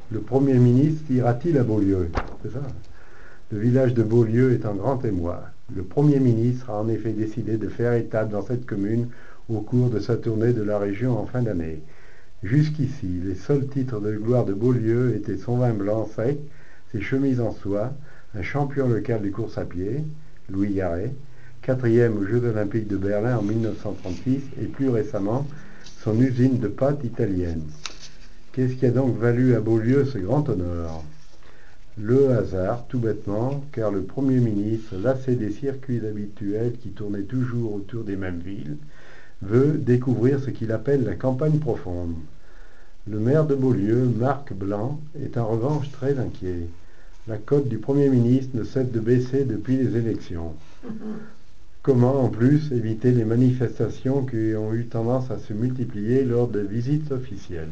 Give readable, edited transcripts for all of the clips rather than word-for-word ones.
Le Premier ministre ira-t-il à Beaulieu? C'est ça. Le village de Beaulieu est en grand émoi. Le Premier ministre a en effet décidé de faire étape dans cette commune au cours de sa tournée de la région en fin d'année. Jusqu'ici, les seuls titres de gloire de Beaulieu étaient son vin blanc sec, ses chemises en soie, un champion local de course à pied, Louis Garret, quatrième aux Jeux olympiques de Berlin en 1936 et plus récemment son usine de pâtes italienne. Qu'est-ce qui a donc valu à Beaulieu ce grand honneur? Le hasard, tout bêtement, car le Premier ministre, lassé des circuits habituels qui tournaient toujours autour des mêmes villes, veut découvrir ce qu'il appelle la campagne profonde. Le maire de Beaulieu, Marc Blanc, est en revanche très inquiet. La cote du Premier ministre ne cesse de baisser depuis les élections. Comment, en plus, éviter les manifestations qui ont eu tendance à se multiplier lors de visites officielles?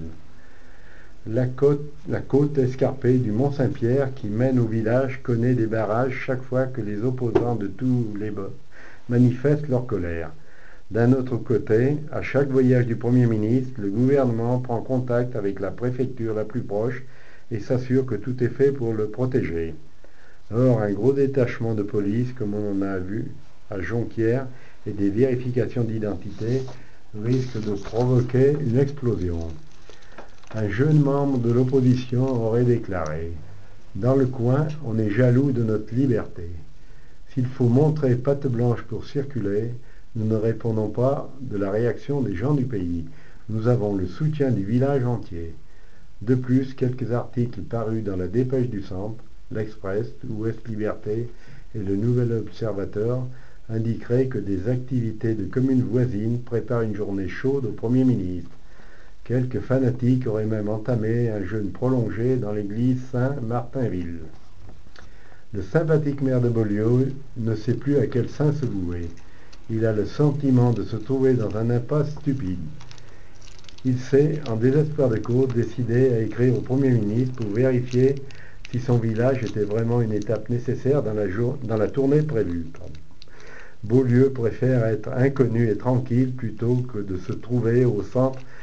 La côte escarpée du Mont-Saint-Pierre qui mène au village connaît des barrages chaque fois que les opposants de tous les bords manifestent leur colère. D'un autre côté, à chaque voyage du Premier ministre, le gouvernement prend contact avec la préfecture la plus proche et s'assure que tout est fait pour le protéger. Or, un gros détachement de police, comme on en a vu à Jonquière, et des vérifications d'identité risquent de provoquer une explosion. Un jeune membre de l'opposition aurait déclaré: Dans le coin, on est jaloux de notre liberté. S'il faut montrer patte blanche pour circuler, nous ne répondons pas de la réaction des gens du pays. Nous avons le soutien du village entier. De plus, quelques articles parus dans la Dépêche du Centre, l'Express, Ouest Liberté et le Nouvel Observateur indiqueraient que des activités de communes voisines préparent une journée chaude au Premier ministre. Quelques fanatiques auraient même entamé un jeûne prolongé dans l'église Saint-Martinville. Le sympathique maire de Beaulieu ne sait plus à quel saint se vouer. Il a le sentiment de se trouver dans un impasse stupide. Il s'est, en désespoir de cause, décidé à écrire au Premier ministre pour vérifier si son village était vraiment une étape nécessaire dans la tournée prévue. Beaulieu préfère être inconnu et tranquille plutôt que de se trouver au centre